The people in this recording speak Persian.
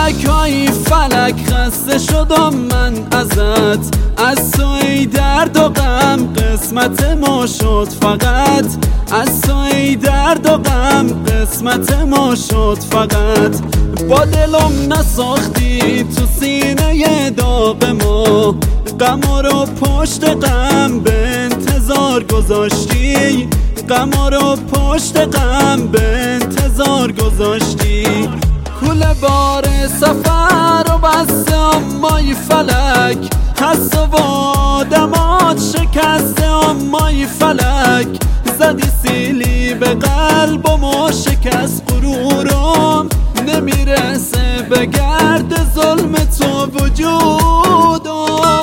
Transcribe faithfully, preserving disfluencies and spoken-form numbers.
فلک های فلک خسته شدم من ازت، از تو ای درد و غم قسمت ما شد فقط، از تو ای درد و غم قسمت ما شد فقط. با دلم نساختی تو سینه داغ ما، غم رو پشت غم به انتظار گذاشتی، غم رو پشت غم به انتظار گذاشتی. کوله بار سفر و بسته امای فلک، هست و آدمات شکسته امای فلک. زدی سیلی به قلبم و شکست غرورم، نمیرسه به گرد ظلم تو وجودم.